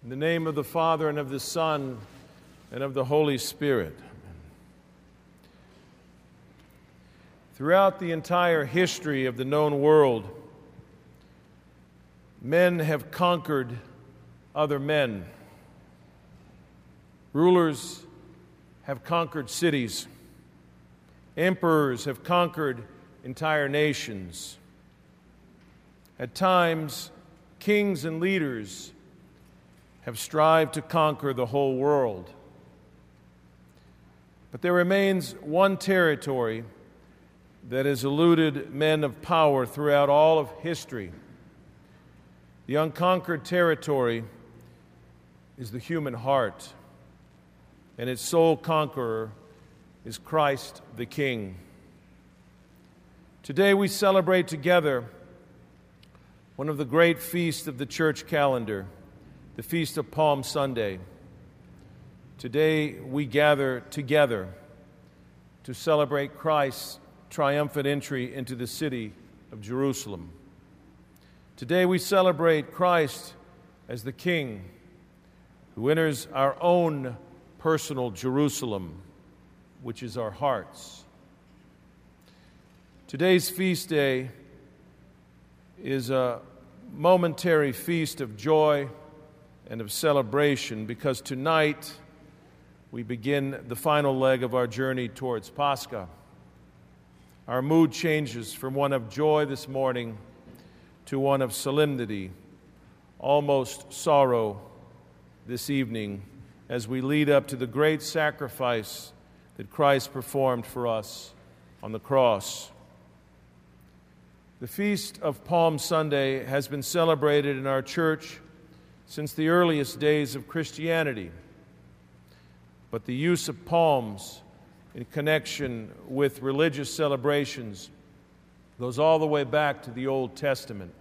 In the name of the Father, and of the Son, and of the Holy Spirit. Throughout the entire history of the known world, men have conquered other men. Rulers have conquered cities. Emperors have conquered entire nations. At times, kings and leaders have strived to conquer the whole world. But there remains one territory that has eluded men of power throughout all of history. The unconquered territory is the human heart, and its sole conqueror is Christ the King. Today we celebrate together one of the great feasts of the church calendar, the Feast of Palm Sunday. Today we gather together to celebrate Christ's triumphant entry into the city of Jerusalem. Today we celebrate Christ as the King who enters our own personal Jerusalem, which is our hearts. Today's feast day is a momentary feast of joy and of celebration, because tonight we begin the final leg of our journey towards Pascha. Our mood changes from one of joy this morning to one of solemnity, almost sorrow this evening, as we lead up to the great sacrifice that Christ performed for us on the cross. The Feast of Palm Sunday has been celebrated in our church since the earliest days of Christianity. But the use of palms in connection with religious celebrations goes all the way back to the Old Testament.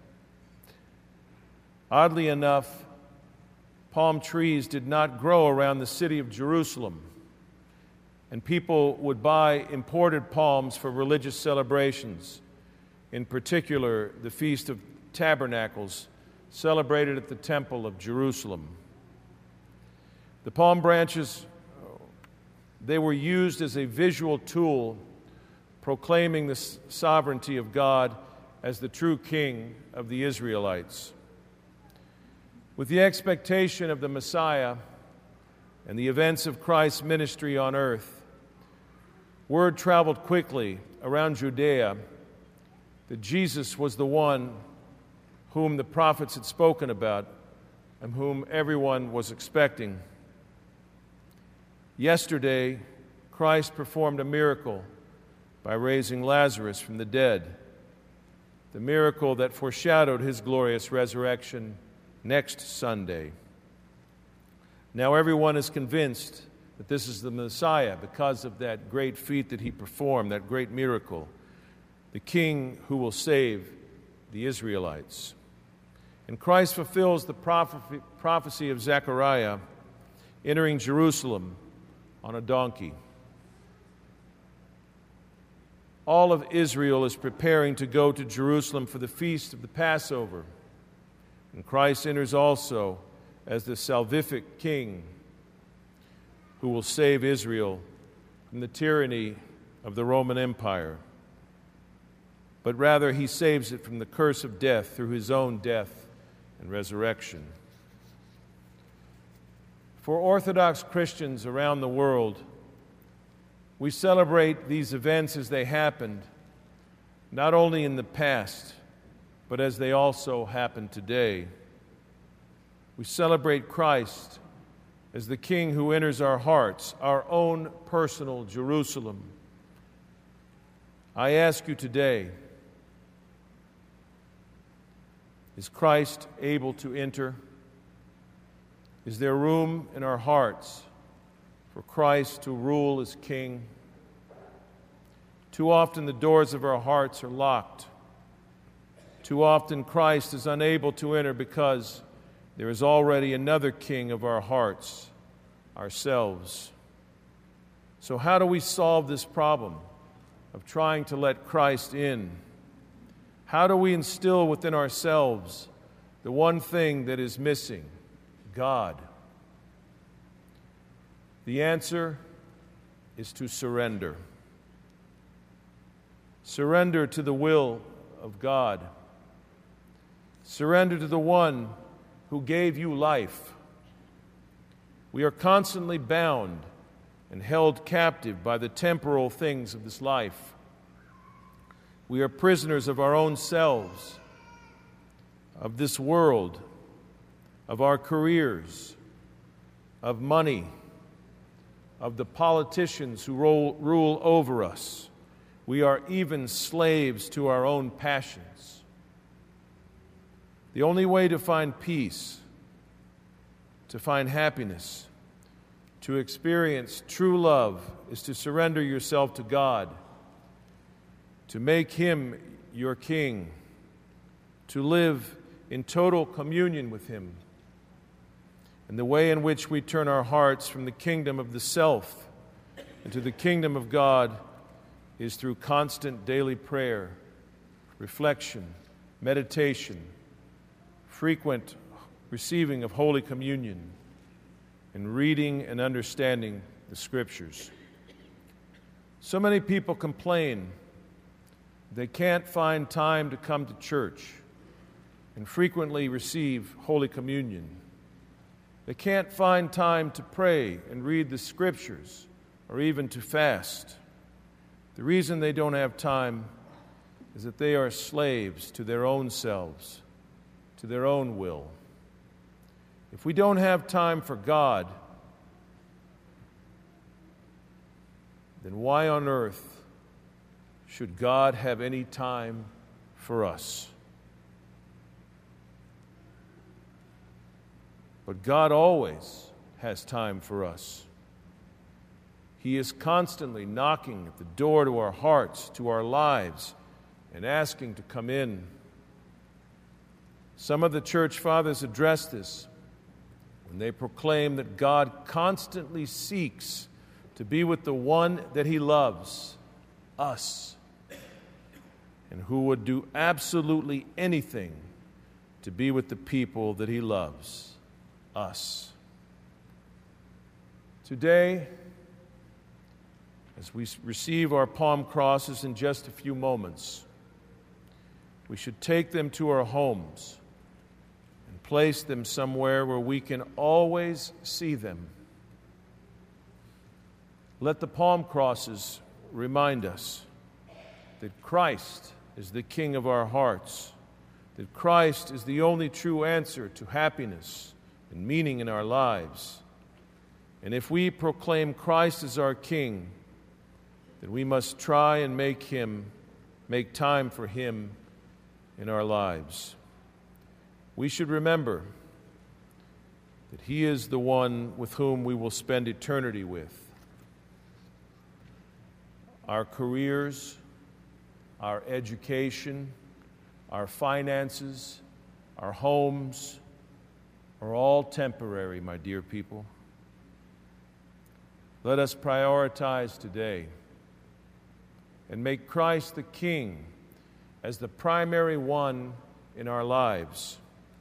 Oddly enough, palm trees did not grow around the city of Jerusalem, and people would buy imported palms for religious celebrations, in particular the Feast of Tabernacles, celebrated at the Temple of Jerusalem. The palm branches, they were used as a visual tool proclaiming the sovereignty of God as the true King of the Israelites. With the expectation of the Messiah and the events of Christ's ministry on earth, word traveled quickly around Judea that Jesus was the one whom the prophets had spoken about and whom everyone was expecting. Yesterday, Christ performed a miracle by raising Lazarus from the dead, the miracle that foreshadowed his glorious resurrection next Sunday. Now everyone is convinced that this is the Messiah because of that great feat that he performed, that great miracle, the King who will save the Israelites. And Christ fulfills the prophecy of Zechariah, entering Jerusalem on a donkey. All of Israel is preparing to go to Jerusalem for the feast of the Passover. And Christ enters also as the salvific King who will save Israel from the tyranny of the Roman Empire. But rather, he saves it from the curse of death through his own death and resurrection. For Orthodox Christians around the world, we celebrate these events as they happened, not only in the past, but as they also happen today. We celebrate Christ as the King who enters our hearts, our own personal Jerusalem. I ask you today, is Christ able to enter? Is there room in our hearts for Christ to rule as King? Too often the doors of our hearts are locked. Too often Christ is unable to enter because there is already another King of our hearts, ourselves. So how do we solve this problem of trying to let Christ in? How do we instill within ourselves the one thing that is missing, God? The answer is to surrender. Surrender to the will of God. Surrender to the one who gave you life. We are constantly bound and held captive by the temporal things of this life. We are prisoners of our own selves, of this world, of our careers, of money, of the politicians who rule over us. We are even slaves to our own passions. The only way to find peace, to find happiness, to experience true love is to surrender yourself to God, to make Him your King, to live in total communion with Him. And the way in which we turn our hearts from the kingdom of the self into the kingdom of God is through constant daily prayer, reflection, meditation, frequent receiving of Holy Communion, and reading and understanding the Scriptures. So many people complain they can't find time to come to church and frequently receive Holy Communion. They can't find time to pray and read the Scriptures or even to fast. The reason they don't have time is that they are slaves to their own selves, to their own will. If we don't have time for God, then why on earth should God have any time for us? But God always has time for us. He is constantly knocking at the door to our hearts, to our lives, and asking to come in. Some of the church fathers address this when they proclaim that God constantly seeks to be with the one that He loves, us, and who would do absolutely anything to be with the people that He loves, us. Today, as we receive our palm crosses in just a few moments, we should take them to our homes and place them somewhere where we can always see them. Let the palm crosses remind us that Christ is the King of our hearts, that Christ is the only true answer to happiness and meaning in our lives. And if we proclaim Christ as our King, then we must try and make time for Him in our lives. We should remember that He is the one with whom we will spend eternity with. Our careers, our education, our finances, our homes are all temporary, my dear people. Let us prioritize today and make Christ the King as the primary one in our lives.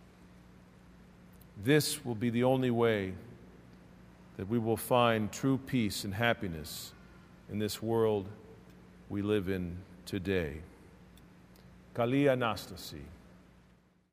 This will be the only way that we will find true peace and happiness in this world we live in today. Kali Anastasi.